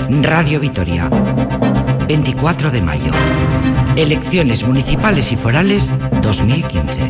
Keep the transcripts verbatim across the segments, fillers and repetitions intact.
Radio Vitoria. veinticuatro de mayo. Elecciones municipales y forales dos mil quince.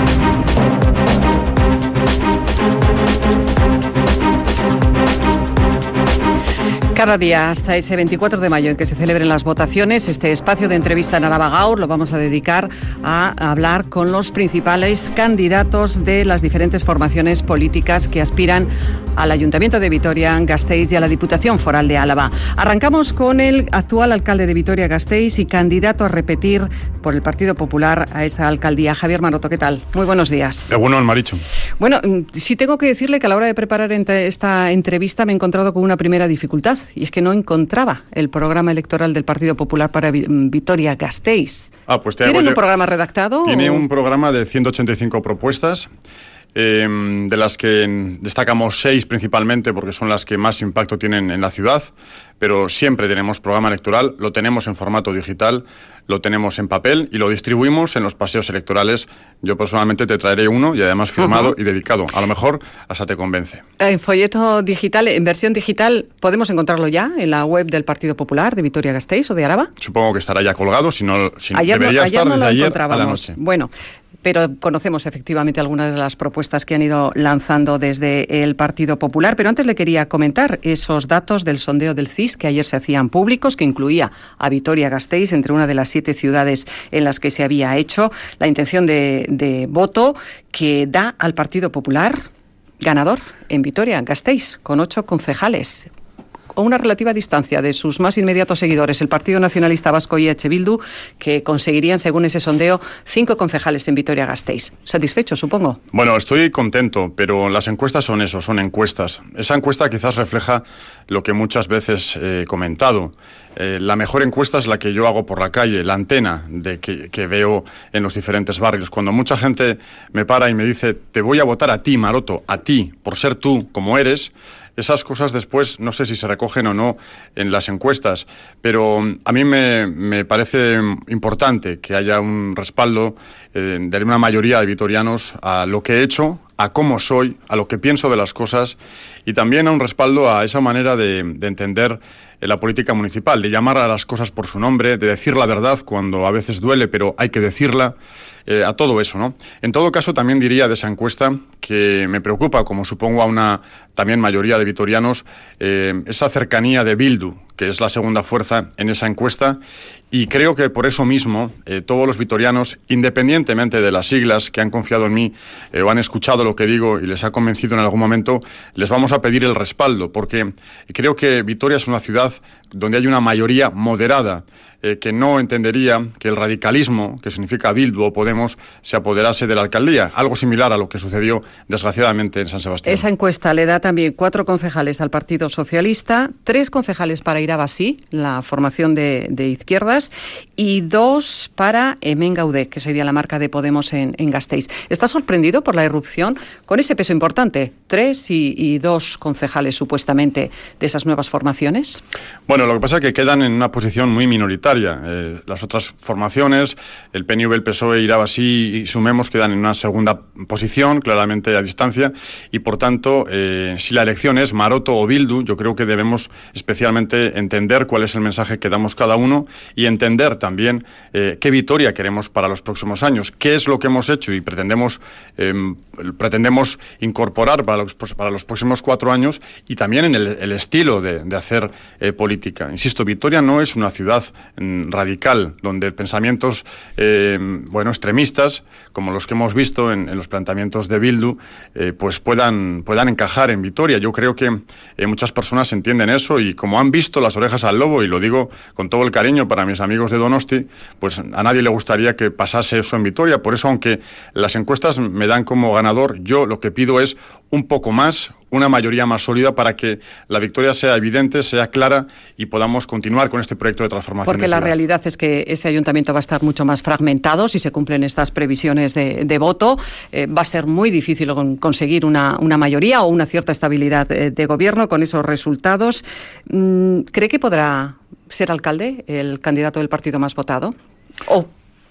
Cada día hasta ese veinticuatro de mayo en que se celebren las votaciones, este espacio de entrevista en Araba Gaur lo vamos a dedicar a hablar con los principales candidatos de las diferentes formaciones políticas que aspiran al Ayuntamiento de Vitoria-Gasteiz y a la Diputación Foral de Álava. Arrancamos con el actual alcalde de Vitoria-Gasteiz y candidato a repetir por el Partido Popular a esa alcaldía, Javier Maroto. ¿Qué tal? Muy buenos días. Egunon, Marichu. Bueno, sí tengo que decirle que a la hora de preparar esta entrevista me he encontrado con una primera dificultad. Y es que no encontraba el programa electoral del Partido Popular para Vitoria-Gasteiz. Ah, pues te ¿Tienen hago un yo... programa redactado? Tiene o... un programa de ciento ochenta y cinco propuestas, eh, de las que destacamos seis principalmente porque son las que más impacto tienen en la ciudad, pero siempre tenemos programa electoral, lo tenemos en formato digital, lo tenemos en papel y lo distribuimos en los paseos electorales. Yo personalmente te traeré uno y además firmado uh-huh. y dedicado. A lo mejor hasta te convence. En folleto digital, en versión digital, ¿podemos encontrarlo ya en la web del Partido Popular de Vitoria-Gasteiz o de Araba? Supongo que estará ya colgado, si no, si ayer debería no, ayer estar no desde lo ayer a la noche. Bueno, pero conocemos efectivamente algunas de las propuestas que han ido lanzando desde el Partido Popular. Pero antes le quería comentar esos datos del sondeo del C I S que ayer se hacían públicos, que incluía a Vitoria-Gasteiz entre una de las siete ciudades en las que se había hecho la intención de, de voto, que da al Partido Popular ganador en Vitoria-Gasteiz, con ocho concejales, a una relativa distancia de sus más inmediatos seguidores, el Partido Nacionalista Vasco y H. Bildu, que conseguirían, según ese sondeo, cinco concejales en Vitoria-Gasteiz. ¿Satisfecho, supongo? Bueno, estoy contento, pero las encuestas son eso, son encuestas. Esa encuesta quizás refleja lo que muchas veces he comentado. Eh, la mejor encuesta es la que yo hago por la calle, la antena de que, que veo en los diferentes barrios. Cuando mucha gente me para y me dice, te voy a votar a ti, Maroto, a ti, por ser tú como eres, esas cosas después no sé si se recogen o no en las encuestas, pero a mí me, me parece importante que haya un respaldo eh, de una mayoría de vitorianos a lo que he hecho, a cómo soy, a lo que pienso de las cosas y también a un respaldo a esa manera de, de entender la política municipal, de llamar a las cosas por su nombre, de decir la verdad cuando a veces duele, pero hay que decirla, eh, a todo eso, ¿no? En todo caso, también diría de esa encuesta que me preocupa, como supongo a una también mayoría de vitorianos, eh, esa cercanía de Bildu, que es la segunda fuerza en esa encuesta, y creo que por eso mismo eh, todos los vitorianos, independientemente de las siglas que han confiado en mí eh, o han escuchado lo que digo y les ha convencido en algún momento, les vamos a pedir el respaldo, porque creo que Vitoria es una ciudad donde hay una mayoría moderada, eh, que no entendería que el radicalismo, que significa Bildu o Podemos, se apoderase de la alcaldía, algo similar a lo que sucedió desgraciadamente en San Sebastián. Esa encuesta le da también cuatro concejales al Partido Socialista, tres concejales para Iraba Sí, la formación de, de izquierdas, y dos para Hemen Gaude, que sería la marca de Podemos en, en Gasteiz. ¿Está sorprendido por la irrupción con ese peso importante? Tres y, y dos concejales supuestamente de esas nuevas formaciones. Bueno, lo que pasa es que quedan en una posición muy minoritaria. Eh, las otras formaciones, el P N V, el P S O E, Iraba Sí y Sumemos, quedan en una segunda posición, claramente a distancia, y por tanto, eh, si la elección es Maroto o Bildu, yo creo que debemos especialmente entender cuál es el mensaje que damos cada uno y entender también eh, qué Vitoria queremos para los próximos años, qué es lo que hemos hecho y pretendemos, eh, pretendemos incorporar para los, para los próximos cuatro años y también en el, el estilo de, de hacer eh, política. Insisto, Vitoria no es una ciudad mm, radical, donde pensamientos eh, bueno, extremistas, como los que hemos visto en, en los planteamientos de Bildu, eh, pues puedan, puedan encajar en Vitoria. Yo creo que eh, muchas personas entienden eso y como han visto las orejas al lobo, y lo digo con todo el cariño para mis amigos de Donosti, pues a nadie le gustaría que pasase eso en Vitoria. Por eso, aunque las encuestas me dan como ganador, yo lo que pido es un poco más, una mayoría más sólida para que la victoria sea evidente, sea clara y podamos continuar con este proyecto de transformación. Porque la realidad es que ese ayuntamiento va a estar mucho más fragmentado si se cumplen estas previsiones de, de voto. Eh, va a ser muy difícil conseguir una, una mayoría o una cierta estabilidad de, de gobierno con esos resultados. ¿Cree que podrá ser alcalde el candidato del partido más votado? ¿O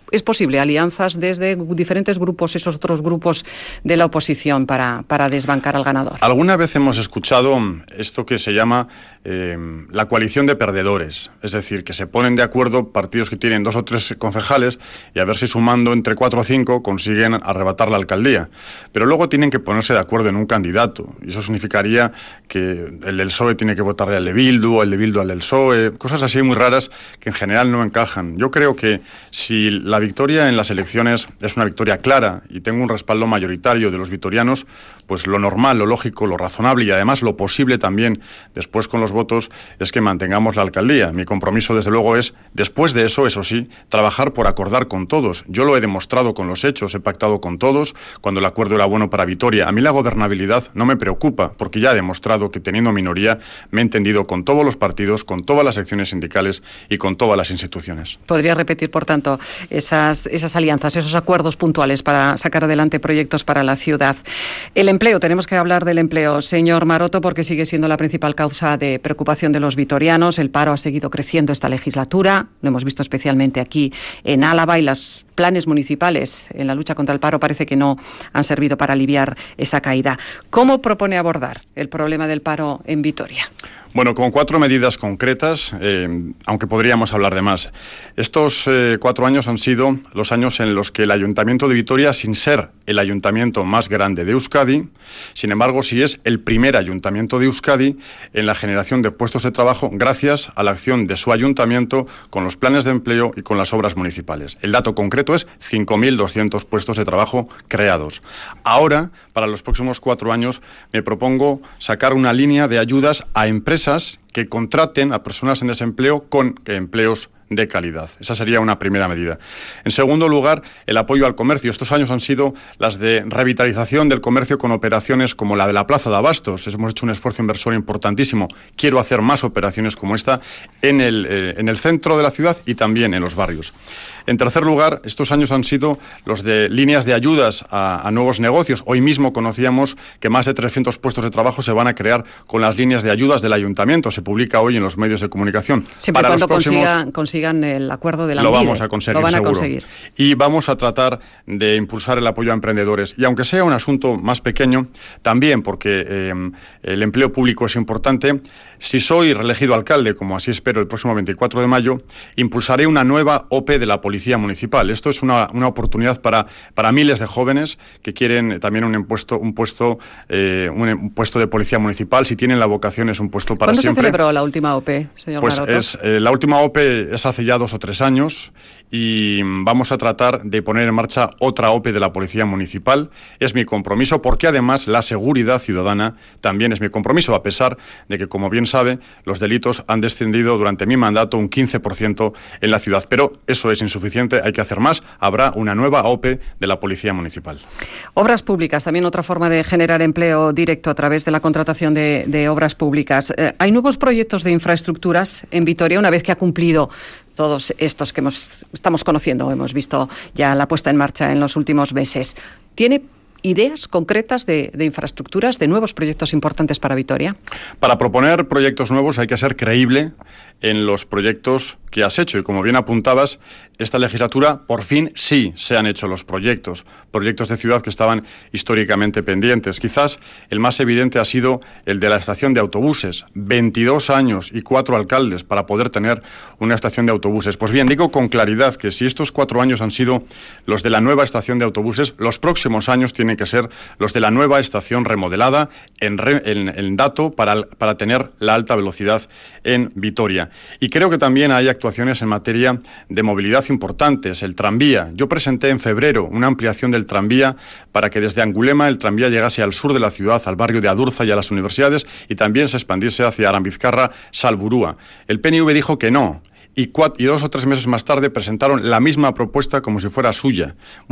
es posible alianzas desde diferentes grupos, esos otros grupos de la oposición para, para desbancar al ganador. Alguna vez hemos escuchado esto que se llama eh, la coalición de perdedores, es decir, que se ponen de acuerdo partidos que tienen dos o tres concejales y a ver si sumando entre cuatro o cinco consiguen arrebatar la alcaldía. Pero luego tienen que ponerse de acuerdo en un candidato y eso significaría que el del P S O E tiene que votarle al de Bildu, o el de Bildu al del P S O E, cosas así muy raras que en general no encajan. Yo creo que si la victoria en las elecciones es una victoria clara y tengo un respaldo mayoritario de los vitorianos, pues lo normal, lo lógico, lo razonable y además lo posible también después con los votos es que mantengamos la alcaldía. Mi compromiso desde luego es, después de eso, eso sí, trabajar por acordar con todos. Yo lo he demostrado con los hechos, he pactado con todos cuando el acuerdo era bueno para Vitoria. A mí la gobernabilidad no me preocupa porque ya he demostrado que teniendo minoría me he entendido con todos los partidos, con todas las secciones sindicales y con todas las instituciones. ¿Podría repetir, por tanto, esas, esas alianzas, esos acuerdos puntuales para sacar adelante proyectos para la ciudad? El empleo, tenemos que hablar del empleo, señor Maroto, porque sigue siendo la principal causa de preocupación de los vitorianos. El paro ha seguido creciendo esta legislatura, lo hemos visto especialmente aquí en Álava, y los planes municipales en la lucha contra el paro parece que no han servido para aliviar esa caída. ¿Cómo propone abordar el problema del paro en Vitoria? Bueno, con cuatro medidas concretas, eh, aunque podríamos hablar de más. Estos eh, cuatro años han sido los años en los que el Ayuntamiento de Vitoria, sin ser el ayuntamiento más grande de Euskadi, sin embargo, sí es el primer ayuntamiento de Euskadi en la generación de puestos de trabajo gracias a la acción de su ayuntamiento con los planes de empleo y con las obras municipales. El dato concreto es cinco mil doscientos puestos de trabajo creados. Ahora, para los próximos cuatro años, me propongo sacar una línea de ayudas a empresas que contraten a personas en desempleo con empleos de calidad. Esa sería una primera medida. En segundo lugar, el apoyo al comercio. Estos años han sido las de revitalización del comercio con operaciones como la de la Plaza de Abastos. Hemos hecho un esfuerzo inversor importantísimo. Quiero hacer más operaciones como esta en el, eh, en el centro de la ciudad y también en los barrios. En tercer lugar, estos años han sido los de líneas de ayudas a, a nuevos negocios. Hoy mismo conocíamos que más de trescientos puestos de trabajo se van a crear con las líneas de ayudas del ayuntamiento. Se publica hoy en los medios de comunicación. Siempre Para cuando los próximos... consiga, consiga el acuerdo de la Lo vamos a conseguir, lo van a seguro. conseguir. Y vamos a tratar de impulsar el apoyo a emprendedores. Y aunque sea un asunto más pequeño, también porque eh, el empleo público es importante, si soy reelegido alcalde, como así espero el próximo veinticuatro de mayo, impulsaré una nueva O P E de la Policía Municipal. Esto es una, una oportunidad para, para miles de jóvenes que quieren también un puesto, un, puesto, eh, un, un puesto de policía municipal. Si tienen la vocación, es un puesto para siempre. siempre. ¿Cuándo se celebró la última O P E, señor Pues Maroto? es, eh, la última O P E es hace ya dos o tres años y vamos a tratar de poner en marcha otra O P E de la Policía Municipal. Es mi compromiso porque además la seguridad ciudadana también es mi compromiso, a pesar de que, como bien sabe, los delitos han descendido durante mi mandato un quince por ciento en la ciudad. Pero eso es insuficiente, hay que hacer más. Habrá una nueva O P E de la Policía Municipal. Obras públicas, también otra forma de generar empleo directo a través de la contratación de, de obras públicas. Eh, ¿Hay nuevos proyectos de infraestructuras en Vitoria una vez que ha cumplido todos estos que hemos, estamos conociendo, hemos visto ya la puesta en marcha en los últimos meses? ¿Tiene ideas concretas de, de infraestructuras, de nuevos proyectos importantes para Vitoria? Para proponer proyectos nuevos hay que ser creíble en los proyectos que has hecho. Y como bien apuntabas, esta legislatura por fin sí se han hecho los proyectos. Proyectos de ciudad que estaban históricamente pendientes. Quizás el más evidente ha sido el de la estación de autobuses. veintidós años y cuatro alcaldes para poder tener una estación de autobuses. Pues bien, digo con claridad que si estos cuatro años han sido los de la nueva estación de autobuses, los próximos años tienen que ser los de la nueva estación remodelada en, re, en, en dato para, para tener la alta velocidad en Vitoria. Y creo que también hay actuaciones en materia de movilidad importantes. El tranvía. Yo presenté en febrero una ampliación del tranvía para que desde Angulema el tranvía llegase al sur de la ciudad, al barrio de Adurza y a las universidades, y también se expandiese hacia Arambizkarra, Salburúa. El P N V dijo que no. Y, cuatro, y dos o tres meses más tarde presentaron la misma propuesta como si fuera suya. Bueno,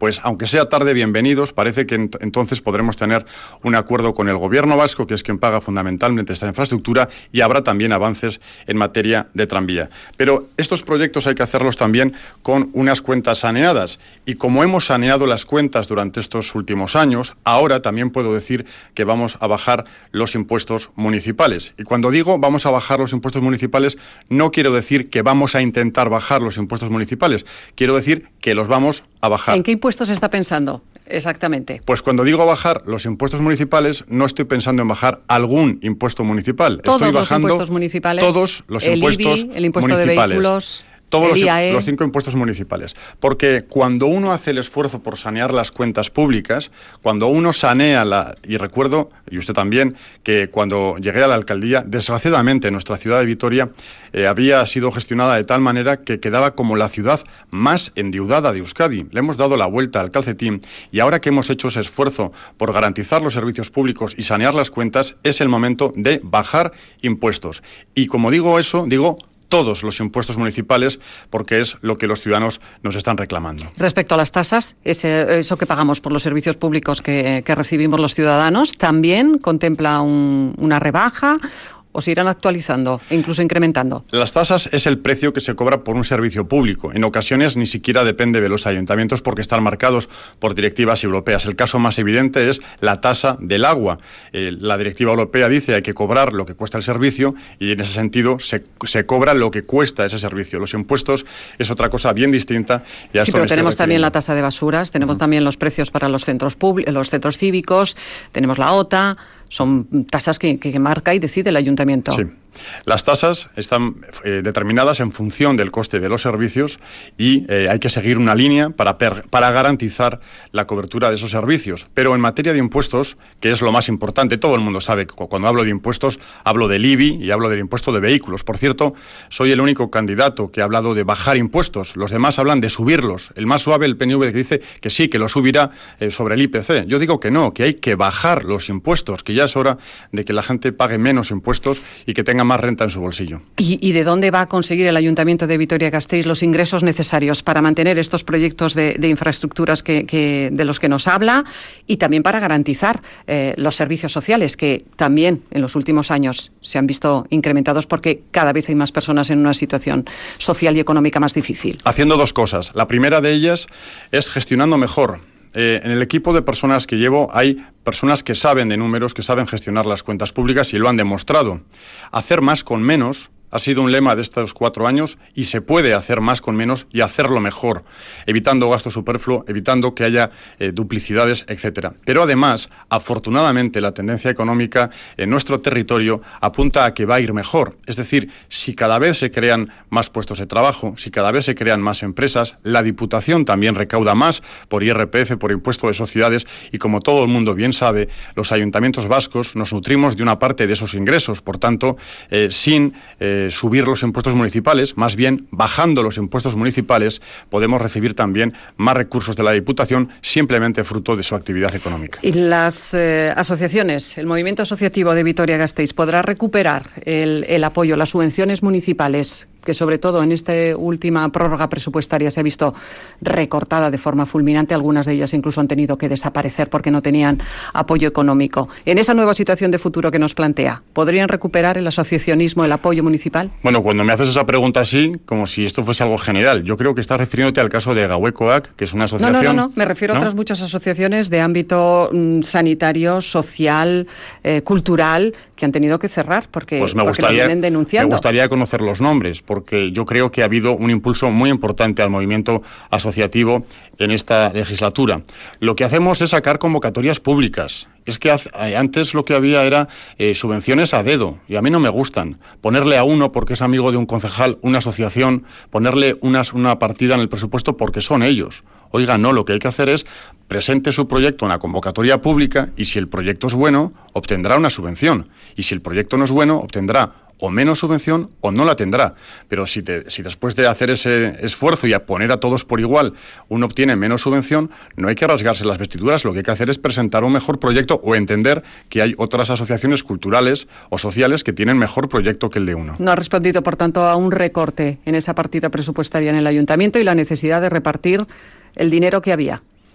pues aunque sea tarde, bienvenidos. Parece que ent- entonces podremos tener un acuerdo con el gobierno vasco, que es quien paga fundamentalmente esta infraestructura, y habrá también avances en materia de tranvía. Pero estos proyectos hay que hacerlos también con unas cuentas saneadas, y como hemos saneado las cuentas durante estos últimos años, ahora también puedo decir que vamos a bajar los impuestos municipales. Y cuando digo vamos a bajar los impuestos municipales, no quiero decir que vamos a intentar bajar los impuestos municipales, quiero decir que los vamos a bajar. ¿En qué impuestos está pensando exactamente? Pues cuando digo bajar los impuestos municipales, no estoy pensando en bajar algún impuesto municipal. Todos estoy los bajando impuestos municipales. Todos los el impuestos I B I, el impuesto municipales. de vehículos. Todos los, I A E. los cinco impuestos municipales. Porque cuando uno hace el esfuerzo por sanear las cuentas públicas, cuando uno sanea la... Y recuerdo, y usted también, que cuando llegué a la alcaldía, desgraciadamente nuestra ciudad de Vitoria eh, había sido gestionada de tal manera que quedaba como la ciudad más endeudada de Euskadi. Le hemos dado la vuelta al calcetín, y ahora que hemos hecho ese esfuerzo por garantizar los servicios públicos y sanear las cuentas, es el momento de bajar impuestos. Y como digo eso, digo todos los impuestos municipales, porque es lo que los ciudadanos nos están reclamando. Respecto a las tasas, ese, eso que pagamos por los servicios públicos que, que recibimos los ciudadanos, ¿también contempla un, una rebaja o se irán actualizando e incluso incrementando? Las tasas es el precio que se cobra por un servicio público. En ocasiones ni siquiera depende de los ayuntamientos porque están marcados por directivas europeas. El caso más evidente es la tasa del agua. Eh, la directiva europea dice que hay que cobrar lo que cuesta el servicio, y en ese sentido se, se cobra lo que cuesta ese servicio. Los impuestos es otra cosa bien distinta. Y a sí, esto pero me tenemos estoy también la refiriendo. tasa de basuras, tenemos Uh-huh. también los precios para los centros públicos, los centros cívicos, tenemos la O T A. Son tasas que, que marca y decide el ayuntamiento. Sí. Las tasas están eh, determinadas en función del coste de los servicios, y eh, hay que seguir una línea para, per, para garantizar la cobertura de esos servicios. Pero en materia de impuestos, que es lo más importante, todo el mundo sabe que cuando hablo de impuestos hablo del I B I y hablo del impuesto de vehículos. Por cierto, soy el único candidato que ha hablado de bajar impuestos. Los demás hablan de subirlos. El más suave, el P N V, que dice que sí, que lo subirá eh, sobre el I P C. Yo digo que no, que hay que bajar los impuestos, que ya es hora de que la gente pague menos impuestos y que tenga más renta en su bolsillo. ¿Y, y de dónde va a conseguir el Ayuntamiento de Vitoria-Gasteiz los ingresos necesarios para mantener estos proyectos de, de infraestructuras que, que, de los que nos habla, y también para garantizar eh, los servicios sociales, que también en los últimos años se han visto incrementados porque cada vez hay más personas en una situación social y económica más difícil? Haciendo dos cosas. La primera de ellas es gestionando mejor. Eh, en el equipo de personas que llevo hay personas que saben de números, que saben gestionar las cuentas públicas y lo han demostrado. Hacer más con menos ha sido un lema de estos cuatro años, y se puede hacer más con menos y hacerlo mejor, evitando gasto superfluo, evitando que haya eh, duplicidades, etcétera. Pero además, afortunadamente, la tendencia económica en nuestro territorio apunta a que va a ir mejor. Es decir, si cada vez se crean más puestos de trabajo, si cada vez se crean más empresas, la Diputación también recauda más por I R P F, por impuesto de sociedades, y como todo el mundo bien sabe, los ayuntamientos vascos nos nutrimos de una parte de esos ingresos. Por tanto, eh, sin eh, subir los impuestos municipales, más bien bajando los impuestos municipales, podemos recibir también más recursos de la Diputación, simplemente fruto de su actividad económica. ¿Y las eh, asociaciones, el movimiento asociativo de Vitoria-Gasteiz podrá recuperar el, el apoyo, las subvenciones municipales, que sobre todo en esta última prórroga presupuestaria se ha visto recortada de forma fulminante? Algunas de ellas incluso han tenido que desaparecer porque no tenían apoyo económico. En esa nueva situación de futuro que nos plantea, ¿podrían recuperar el asociacionismo el apoyo municipal? Bueno, cuando me haces esa pregunta así, como si esto fuese algo general, yo creo que estás refiriéndote al caso de Gauekoak, que es una asociación... No, no, no, no. Me refiero ¿no? a otras muchas asociaciones de ámbito mm, sanitario, social, eh, cultural, que han tenido que cerrar porque, pues me porque gustaría, lo vienen denunciando. Me gustaría conocer los nombres, porque yo creo que ha habido un impulso muy importante al movimiento asociativo en esta legislatura. Lo que hacemos es sacar convocatorias públicas. Es que antes lo que había era eh, subvenciones a dedo, y a mí no me gustan. Ponerle a uno porque es amigo de un concejal una asociación, ponerle unas, una partida en el presupuesto porque son ellos. Oiga, no, lo que hay que hacer es presente su proyecto en la convocatoria pública, y si el proyecto es bueno, obtendrá una subvención. Y si el proyecto no es bueno, obtendrá o menos subvención o no la tendrá. Pero si, te, si después de hacer ese esfuerzo y a poner a todos por igual, uno obtiene menos subvención, no hay que rasgarse las vestiduras. Lo que hay que hacer es presentar un mejor proyecto o entender que hay otras asociaciones culturales o sociales que tienen mejor proyecto que el de uno. No ha respondido, por tanto, a un recorte en esa partida presupuestaria en el ayuntamiento y la necesidad de repartir el dinero que había.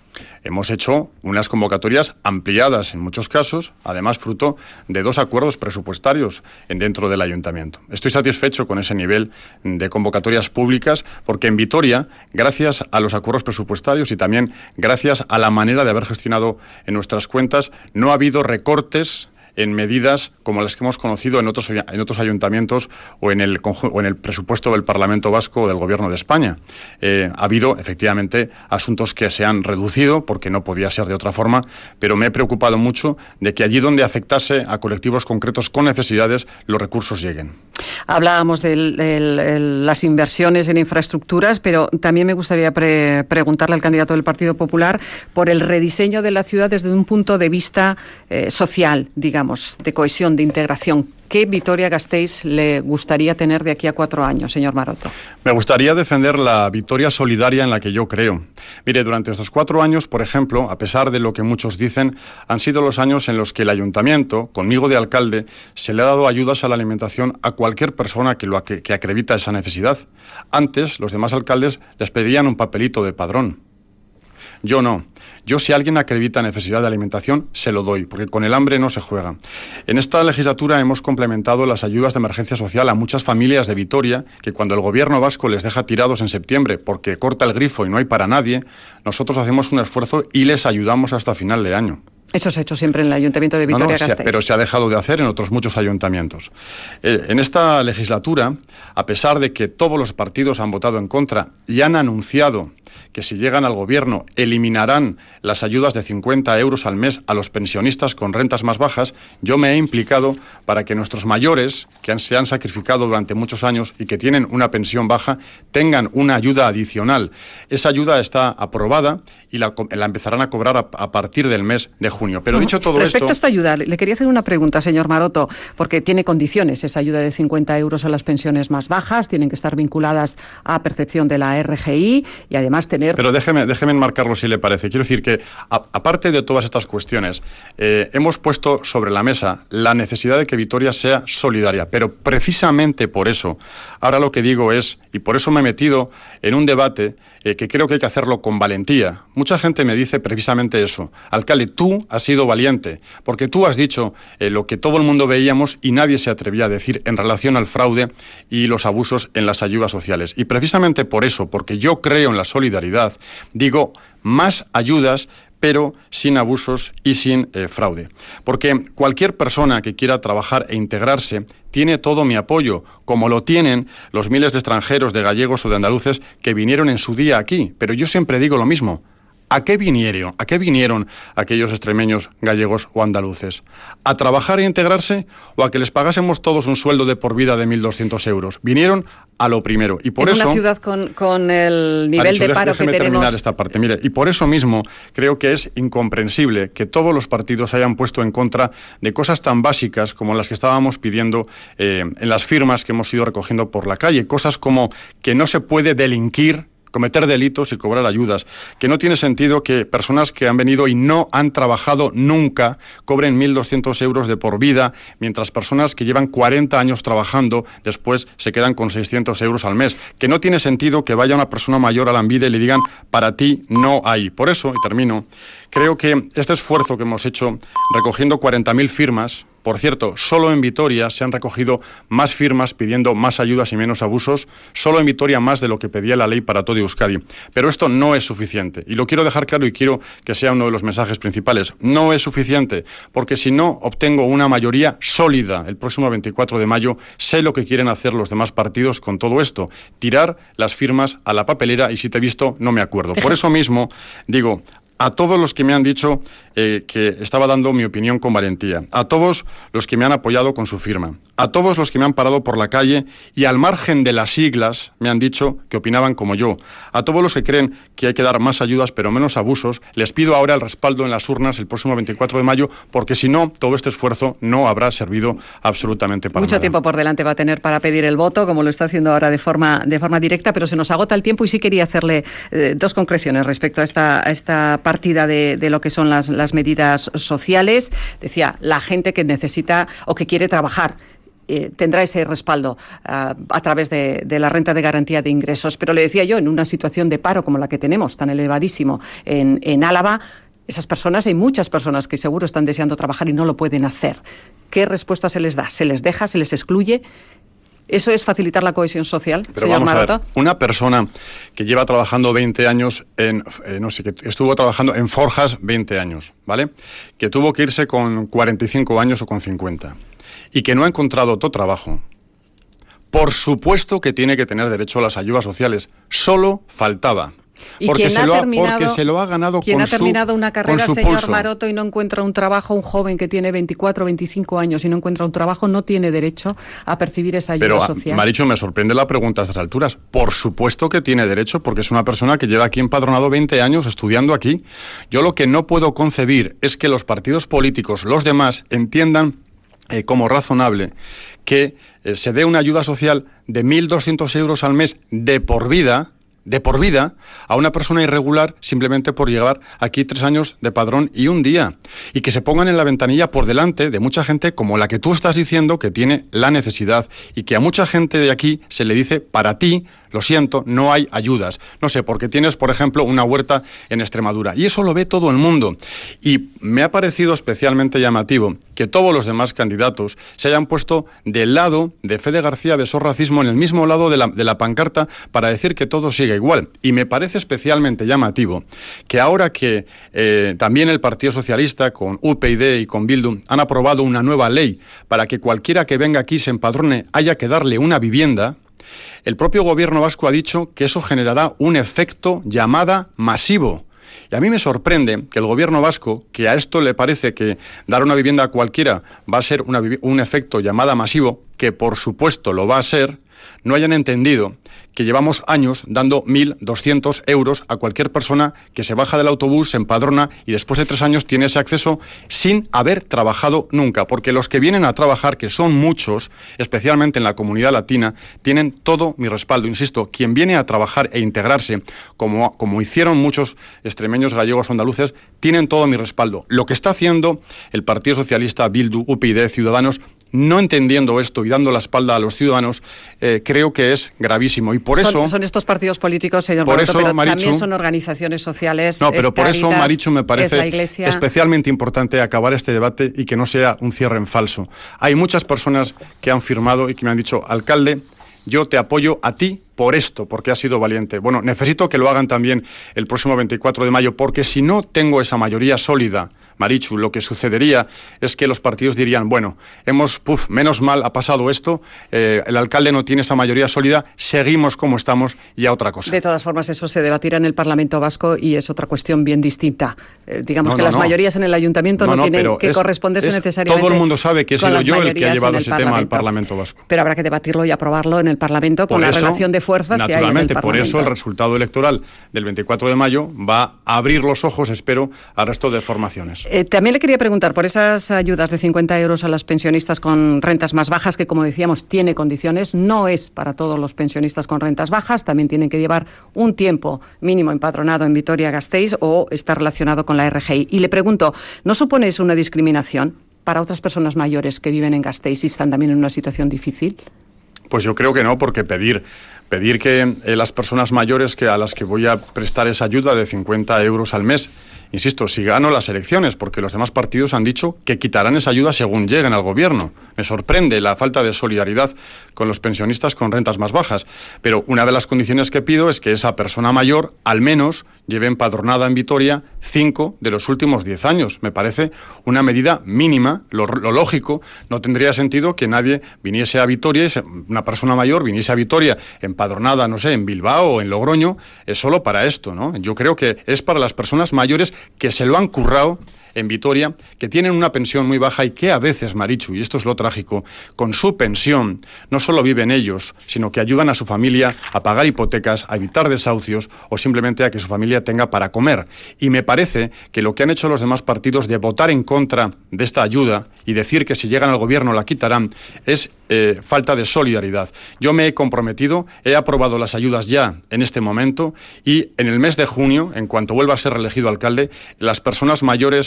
Hemos hecho unas convocatorias ampliadas en muchos casos, además fruto de dos acuerdos presupuestarios dentro del ayuntamiento. Estoy satisfecho con ese nivel de convocatorias públicas porque en Vitoria, gracias a los acuerdos presupuestarios y también gracias a la manera de haber gestionado en nuestras cuentas, no ha habido recortes en medidas como las que hemos conocido en otros, en otros ayuntamientos o en, el, o en el presupuesto del Parlamento Vasco o del Gobierno de España. Eh, ha habido, efectivamente, asuntos que se han reducido, porque no podía ser de otra forma, pero me he preocupado mucho de que allí donde afectase a colectivos concretos con necesidades, los recursos lleguen. Hablábamos de las inversiones en infraestructuras, pero también me gustaría pre preguntarle al candidato del Partido Popular por el rediseño de la ciudad desde un punto de vista eh, social, digamos, de cohesión, de integración. ¿Qué Vitoria-Gasteiz le gustaría tener de aquí a cuatro años, señor Maroto? Me gustaría defender la Vitoria solidaria en la que yo creo. Mire, durante estos cuatro años, por ejemplo, a pesar de lo que muchos dicen, han sido los años en los que el ayuntamiento, conmigo de alcalde, se le ha dado ayudas a la alimentación a cualquier persona que, lo, que, que acredita esa necesidad. Antes, los demás alcaldes les pedían un papelito de padrón. Yo no. Yo, si alguien acredita necesidad de alimentación, se lo doy, porque con el hambre no se juega. En esta legislatura hemos complementado las ayudas de emergencia social a muchas familias de Vitoria, que cuando el gobierno vasco les deja tirados en septiembre porque corta el grifo y no hay para nadie, nosotros hacemos un esfuerzo y les ayudamos hasta final de año. Eso se ha hecho siempre en el Ayuntamiento de Vitoria-Gasteiz. No, no, pero se ha dejado de hacer en otros muchos ayuntamientos. Eh, en esta legislatura, a pesar de que todos los partidos han votado en contra y han anunciado que si llegan al gobierno eliminarán las ayudas de cincuenta euros al mes a los pensionistas con rentas más bajas, yo me he implicado para que nuestros mayores, que han, se han sacrificado durante muchos años y que tienen una pensión baja, tengan una ayuda adicional. Esa ayuda está aprobada y la, la empezarán a cobrar a, a partir del mes de junio. Pero dicho todo Respecto esto... a esta ayuda, le quería hacer una pregunta, señor Maroto, porque tiene condiciones esa ayuda de cincuenta euros a las pensiones más bajas, tienen que estar vinculadas a percepción de la R G I y además tener... Pero déjeme, déjeme enmarcarlo si le parece. Quiero decir que, a, aparte de todas estas cuestiones, eh, hemos puesto sobre la mesa la necesidad de que Vitoria sea solidaria, pero precisamente por eso, ahora lo que digo es, y por eso me he metido en un debate eh, que creo que hay que hacerlo con valentía. Mucha gente me dice precisamente eso. Alcalde, tú has sido valiente, porque tú has dicho eh, lo que todo el mundo veíamos y nadie se atrevía a decir en relación al fraude y los abusos en las ayudas sociales. Y precisamente por eso, porque yo creo en la solidaridad, digo más ayudas, pero sin abusos y sin eh, fraude. Porque cualquier persona que quiera trabajar e integrarse tiene todo mi apoyo, como lo tienen los miles de extranjeros, de gallegos o de andaluces que vinieron en su día aquí. Pero yo siempre digo lo mismo. ¿A qué vinieron? ¿A qué vinieron aquellos extremeños, gallegos o andaluces? ¿A trabajar e integrarse o a que les pagásemos todos un sueldo de por vida de mil doscientos euros? Vinieron a lo primero. Y por en eso, una ciudad con, con el nivel dicho, de paro que tenemos... terminar esta parte. Mire, y por eso mismo creo que es incomprensible que todos los partidos hayan puesto en contra de cosas tan básicas como las que estábamos pidiendo eh, en las firmas que hemos ido recogiendo por la calle. Cosas como que no se puede delinquir, cometer delitos y cobrar ayudas, que no tiene sentido que personas que han venido y no han trabajado nunca cobren mil doscientos euros de por vida, mientras personas que llevan cuarenta años trabajando después se quedan con seiscientos euros al mes, que no tiene sentido que vaya una persona mayor a la Lanbide y le digan para ti no hay. Por eso, y termino, creo que este esfuerzo que hemos hecho recogiendo cuarenta mil firmas. Por cierto, solo en Vitoria se han recogido más firmas pidiendo más ayudas y menos abusos, solo en Vitoria más de lo que pedía la ley para todo Euskadi. Pero esto no es suficiente, y lo quiero dejar claro y quiero que sea uno de los mensajes principales. No es suficiente, porque si no obtengo una mayoría sólida el próximo veinticuatro de mayo, sé lo que quieren hacer los demás partidos con todo esto, tirar las firmas a la papelera y si te he visto, no me acuerdo. Por eso mismo digo... A todos los que me han dicho eh, que estaba dando mi opinión con valentía, a todos los que me han apoyado con su firma, a todos los que me han parado por la calle y al margen de las siglas me han dicho que opinaban como yo, a todos los que creen que hay que dar más ayudas pero menos abusos, les pido ahora el respaldo en las urnas el próximo veinticuatro de mayo, porque si no, todo este esfuerzo no habrá servido absolutamente para Mucho nada. tiempo por delante va a tener para pedir el voto, como lo está haciendo ahora de forma, de forma directa, pero se nos agota el tiempo y sí quería hacerle eh, dos concreciones respecto a esta, a esta partida de, de lo que son las, las medidas sociales. Decía, la gente que necesita o que quiere trabajar. eh, tendrá ese respaldo uh, a través de, de la renta de garantía de ingresos. Pero le decía yo, en una situación de paro como la que tenemos, tan elevadísimo en, en Álava, esas personas, hay muchas personas que seguro están deseando trabajar y no lo pueden hacer. ¿Qué respuesta se les da? ¿Se les deja? ¿Se les excluye? ¿Eso es facilitar la cohesión social, Pero señor vamos Maroto? A ver, una persona que lleva trabajando veinte años en, eh, no sé, que estuvo trabajando en forjas veinte años, ¿vale? Que tuvo que irse con cuarenta y cinco años o con cincuenta y que no ha encontrado otro trabajo, por supuesto que tiene que tener derecho a las ayudas sociales. Solo faltaba. ¿Y porque, quien se ha lo ha, terminado, porque se lo ha ganado quien con ha terminado su, una carrera, con su señor pulso. Maroto, y no encuentra un trabajo, un joven que tiene veinticuatro, veinticinco años y no encuentra un trabajo, no tiene derecho a percibir esa ayuda Pero, social? Marichu, me sorprende la pregunta a estas alturas. Por supuesto que tiene derecho, porque es una persona que lleva aquí empadronado veinte años estudiando aquí. Yo lo que no puedo concebir es que los partidos políticos, los demás, entiendan eh, como razonable que eh, se dé una ayuda social de mil doscientos euros al mes de por vida, de por vida, a una persona irregular simplemente por llevar aquí tres años de padrón y un día. Y que se pongan en la ventanilla por delante de mucha gente como la que tú estás diciendo que tiene la necesidad y que a mucha gente de aquí se le dice, para ti, lo siento, no hay ayudas. No sé, porque tienes, por ejemplo, una huerta en Extremadura. Y eso lo ve todo el mundo. Y me ha parecido especialmente llamativo que todos los demás candidatos se hayan puesto del lado de Fede García de Sos Racismo, en el mismo lado de la, de la pancarta, para decir que todo sigue igual. Y me parece especialmente llamativo que ahora que eh, también el Partido Socialista, con U P YD y con Bildu, han aprobado una nueva ley para que cualquiera que venga aquí se empadrone haya que darle una vivienda, el propio gobierno vasco ha dicho que eso generará un efecto llamada masivo. Y a mí me sorprende que el gobierno vasco, que a esto le parece que dar una vivienda a cualquiera va a ser una, un efecto llamada masivo, que por supuesto lo va a ser, no hayan entendido que llevamos años dando mil doscientos euros a cualquier persona que se baja del autobús, se empadrona y después de tres años tiene ese acceso sin haber trabajado nunca. Porque los que vienen a trabajar, que son muchos, especialmente en la comunidad latina, tienen todo mi respaldo. Insisto, quien viene a trabajar e integrarse, como, como hicieron muchos extremeños, gallegos o andaluces, tienen todo mi respaldo. Lo que está haciendo el Partido Socialista, Bildu, U P YD, Ciudadanos, no entendiendo esto y dando la espalda a los ciudadanos, eh, creo que es gravísimo. Y por son, eso... Son estos partidos políticos, señor por Maroto, eso, pero Marichu, también son organizaciones sociales. No, pero por Cáritas, eso, Marichu, me parece Iglesia... especialmente importante acabar este debate y que no sea un cierre en falso. Hay muchas personas que han firmado y que me han dicho, alcalde, yo te apoyo a ti por esto, porque has sido valiente. Bueno, necesito que lo hagan también el próximo veinticuatro de mayo, porque si no tengo esa mayoría sólida, Marichu, lo que sucedería es que los partidos dirían, bueno, hemos, puf, menos mal ha pasado esto, eh, el alcalde no tiene esa mayoría sólida, seguimos como estamos y a otra cosa. De todas formas, eso se debatirá en el Parlamento Vasco y es otra cuestión bien distinta. Eh, digamos no, que no, las no. mayorías en el Ayuntamiento no, no, no tienen que es, corresponderse es, necesariamente. Todo el mundo sabe que he sido yo el que ha llevado ese tema al Parlamento. Parlamento Vasco. Pero habrá que debatirlo y aprobarlo en el Parlamento Por con la eso, relación de fuerzas que hay en el naturalmente, Parlamento. por eso el resultado electoral del veinticuatro de mayo va a abrir los ojos, espero, al resto de formaciones. Eh, también le quería preguntar por esas ayudas de cincuenta euros a los pensionistas con rentas más bajas, que como decíamos tiene condiciones, no es para todos los pensionistas con rentas bajas, también tienen que llevar un tiempo mínimo empadronado en Vitoria-Gasteiz o estar relacionado con la R G I. Y le pregunto, ¿no supone eso una discriminación para otras personas mayores que viven en Gasteiz y están también en una situación difícil? Pues yo creo que no, porque pedir pedir que eh, las personas mayores que a las que voy a prestar esa ayuda de cincuenta euros al mes, insisto, si gano las elecciones, porque los demás partidos han dicho que quitarán esa ayuda según lleguen al gobierno. Me sorprende la falta de solidaridad con los pensionistas con rentas más bajas. Pero una de las condiciones que pido es que esa persona mayor, al menos, lleve empadronada en Vitoria cinco de los últimos diez años. Me parece una medida mínima, lo, lo lógico. No tendría sentido que nadie viniese a Vitoria, una persona mayor viniese a Vitoria empadronada, no sé, en Bilbao o en Logroño, es solo para esto, ¿no? Yo creo que es para las personas mayores que se lo han currado en Vitoria, que tienen una pensión muy baja y que a veces, Marichu, y esto es lo trágico, con su pensión no solo viven ellos, sino que ayudan a su familia a pagar hipotecas, a evitar desahucios o simplemente a que su familia tenga para comer. Y me parece que lo que han hecho los demás partidos de votar en contra de esta ayuda y decir que si llegan al gobierno la quitarán es eh, falta de solidaridad. Yo me he comprometido, he aprobado las ayudas ya en este momento y en el mes de junio, en cuanto vuelva a ser reelegido alcalde, las personas mayores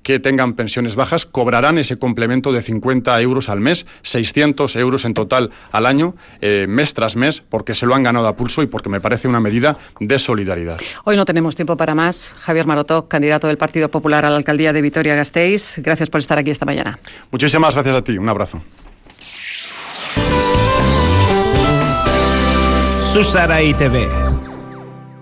que tengan pensiones bajas cobrarán ese complemento de cincuenta euros al mes, seiscientos euros en total al año, eh, mes tras mes, porque se lo han ganado a pulso y porque me parece una medida de solidaridad. Hoy no tenemos tiempo para más. Javier Maroto, candidato del Partido Popular a la alcaldía de Vitoria-Gasteiz, gracias por estar aquí esta mañana. Muchísimas gracias a ti. Un abrazo. Susara I T V.